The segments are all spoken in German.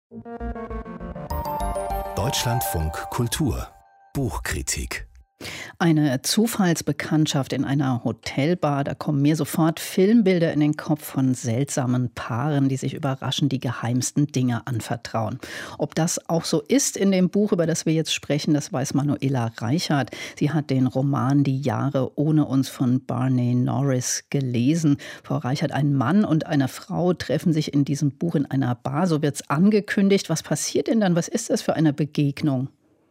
Deutschlandfunk Kultur Buchkritik. Eine Zufallsbekanntschaft in einer Hotelbar, da kommen mir sofort Filmbilder in den Kopf von seltsamen Paaren, die sich überraschend die geheimsten Dinge anvertrauen. Ob das auch so ist in dem Buch, über das wir jetzt sprechen, das weiß Manuela Reichert. Sie hat den Roman Die Jahre ohne uns von Barney Norris gelesen. Frau Reichert, ein Mann und eine Frau treffen sich in diesem Buch in einer Bar, so wird's angekündigt. Was passiert denn dann? Was ist das für eine Begegnung?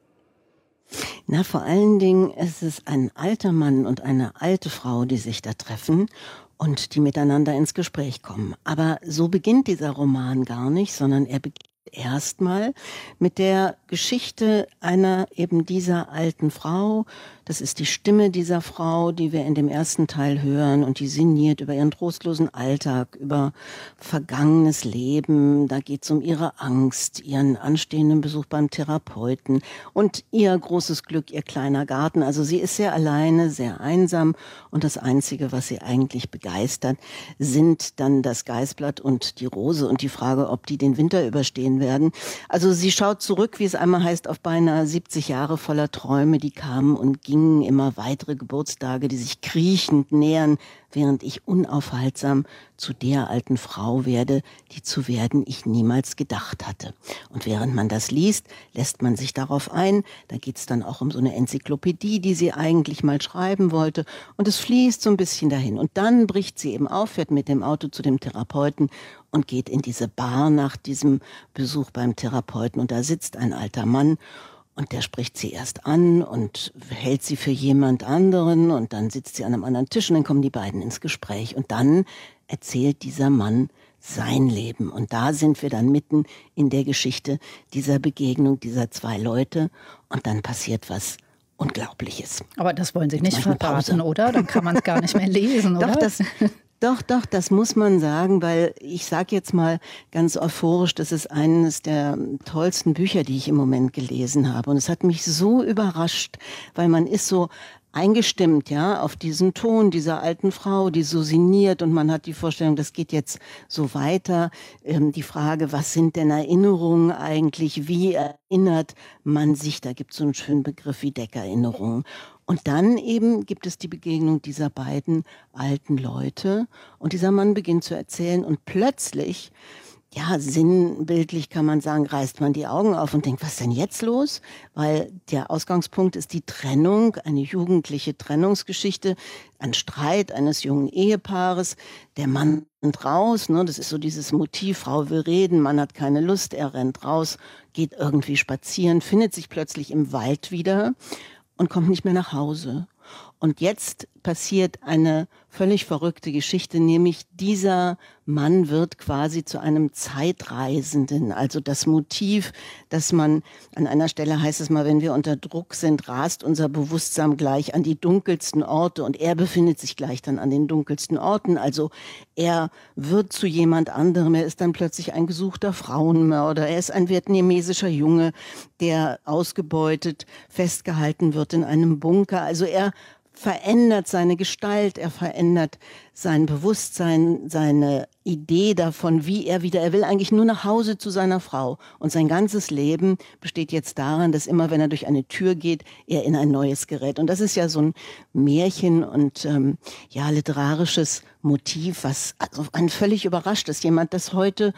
Na, vor allen Dingen ist es ein alter Mann und eine alte Frau, die sich da treffen und die miteinander ins Gespräch kommen. Aber so beginnt dieser Roman gar nicht, sondern er beginnt erstmal mit der Geschichte einer eben dieser alten Frau. Das ist die Stimme dieser Frau, die wir in dem ersten Teil hören, und die sinniert über ihren trostlosen Alltag, über vergangenes Leben. Da geht es um ihre Angst, ihren anstehenden Besuch beim Therapeuten und ihr großes Glück, ihr kleiner Garten. Also sie ist sehr alleine, sehr einsam, und das Einzige, was sie eigentlich begeistert, sind dann das Geißblatt und die Rose und die Frage, ob die den Winter überstehen werden. Also sie schaut zurück, wie es einmal heißt, auf beinahe 70 Jahre voller Träume, die kamen und gingen, immer weitere Geburtstage, die sich kriechend nähern, während ich unaufhaltsam zu der alten Frau werde, die zu werden ich niemals gedacht hatte. Und während man das liest, lässt man sich darauf ein. Da geht es dann auch um so eine Enzyklopädie, die sie eigentlich mal schreiben wollte. Und es fließt so ein bisschen dahin. Und dann bricht sie eben auf, fährt mit dem Auto zu dem Therapeuten und geht in diese Bar nach diesem Besuch beim Therapeuten. Und da sitzt ein alter Mann. Und der spricht sie erst an und hält sie für jemand anderen, und dann sitzt sie an einem anderen Tisch und dann kommen die beiden ins Gespräch. Und dann erzählt dieser Mann sein Leben. Und da sind wir dann mitten in der Geschichte dieser Begegnung dieser zwei Leute, und dann passiert was Unglaubliches. Aber das wollen Sie nicht verraten, oder? Dann kann man es gar nicht mehr lesen, oder? Doch, das muss man sagen, weil ich sage jetzt mal ganz euphorisch, das ist eines der tollsten Bücher, die ich im Moment gelesen habe. Und es hat mich so überrascht, weil man ist so eingestimmt, ja, auf diesen Ton dieser alten Frau, die so sinniert, und man hat die Vorstellung, das geht jetzt so weiter. Die Frage, was sind denn Erinnerungen eigentlich? Wie erinnert man sich? Da gibt es so einen schönen Begriff wie Deckerinnerungen. Und dann eben gibt es die Begegnung dieser beiden alten Leute, und dieser Mann beginnt zu erzählen, und plötzlich, ja, sinnbildlich kann man sagen, reißt man die Augen auf und denkt, was ist denn jetzt los? Weil der Ausgangspunkt ist die Trennung, eine jugendliche Trennungsgeschichte, ein Streit eines jungen Ehepaares. Der Mann rennt raus, ne, das ist so dieses Motiv, Frau will reden, Mann hat keine Lust, er rennt raus, geht irgendwie spazieren, findet sich plötzlich im Wald wieder und kommt nicht mehr nach Hause. Und jetzt passiert eine völlig verrückte Geschichte, nämlich dieser Mann wird quasi zu einem Zeitreisenden. Also das Motiv, dass man, an einer Stelle heißt es mal, wenn wir unter Druck sind, rast unser Bewusstsein gleich an die dunkelsten Orte, und er befindet sich gleich dann an den dunkelsten Orten. Also er wird zu jemand anderem, er ist dann plötzlich ein gesuchter Frauenmörder, er ist ein vietnamesischer Junge, der ausgebeutet, festgehalten wird in einem Bunker. Also er verändert seine Gestalt, er verändert sein Bewusstsein, seine Idee davon, er will eigentlich nur nach Hause zu seiner Frau. Und sein ganzes Leben besteht jetzt daran, dass immer, wenn er durch eine Tür geht, er in ein neues gerät. Und das ist ja so ein Märchen und literarisches Motiv, was also einen völlig überrascht, dass jemand das heute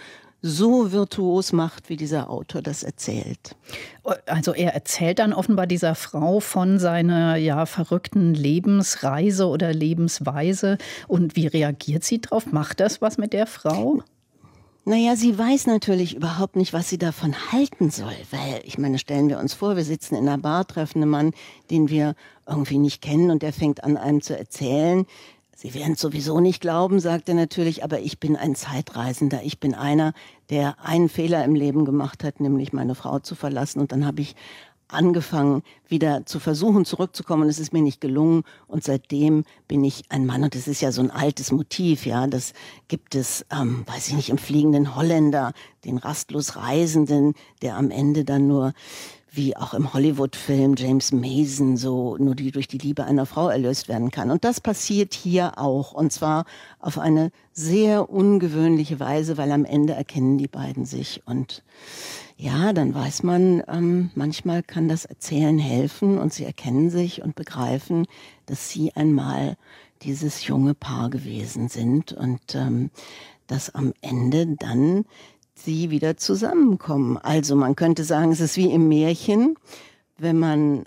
so virtuos macht, wie dieser Autor das erzählt. Also er erzählt dann offenbar dieser Frau von seiner verrückten Lebensreise oder Lebensweise. Und wie reagiert sie drauf? Macht das was mit der Frau? Naja, sie weiß natürlich überhaupt nicht, was sie davon halten soll. Weil, ich meine, stellen wir uns vor, wir sitzen in einer Bar, treffen einen Mann, den wir irgendwie nicht kennen, und der fängt an, einem zu erzählen. Sie werden es sowieso nicht glauben, sagt er natürlich, aber ich bin ein Zeitreisender. Ich bin einer, der einen Fehler im Leben gemacht hat, nämlich meine Frau zu verlassen. Und dann habe ich angefangen, wieder zu versuchen, zurückzukommen. Und es ist mir nicht gelungen. Und seitdem bin ich ein Mann. Und das ist ja so ein altes Motiv, ja. Das gibt es, weiß ich nicht, im Fliegenden Holländer, den rastlos Reisenden, der am Ende dann nur, wie auch im Hollywood-Film James Mason, so nur durch die Liebe einer Frau erlöst werden kann. Und das passiert hier auch. Und zwar auf eine sehr ungewöhnliche Weise, weil am Ende erkennen die beiden sich. Und ja, dann weiß man, manchmal kann das Erzählen helfen und sie erkennen sich und begreifen, dass sie einmal dieses junge Paar gewesen sind und dass am Ende dann sie wieder zusammenkommen. Also man könnte sagen, es ist wie im Märchen, wenn man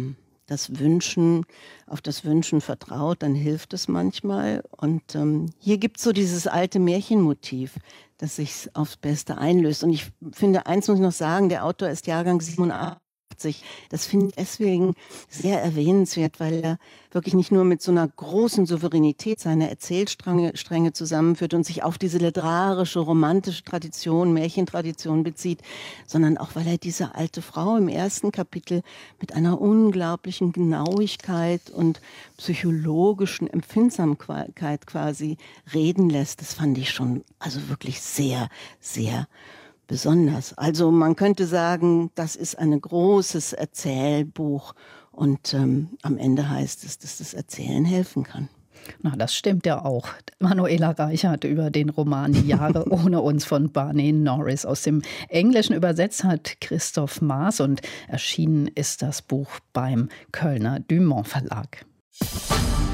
auf das Wünschen vertraut, dann hilft es manchmal. Und hier gibt es so dieses alte Märchenmotiv, das sich aufs Beste einlöst. Und ich finde, eins muss ich noch sagen, der Autor ist Jahrgang 87. Das finde ich deswegen sehr erwähnenswert, weil er wirklich nicht nur mit so einer großen Souveränität seine Erzählstränge zusammenführt und sich auf diese literarische, romantische Tradition, Märchentradition bezieht, sondern auch, weil er diese alte Frau im ersten Kapitel mit einer unglaublichen Genauigkeit und psychologischen Empfindsamkeit quasi reden lässt. Das fand ich schon also wirklich sehr, sehr besonders. Also man könnte sagen, das ist ein großes Erzählbuch und am Ende heißt es, dass das Erzählen helfen kann. Na, das stimmt ja auch. Manuela Reichert über den Roman Die Jahre ohne uns von Barney Norris. Aus dem Englischen übersetzt hat Christoph Maas und erschienen ist das Buch beim Kölner Dumont Verlag.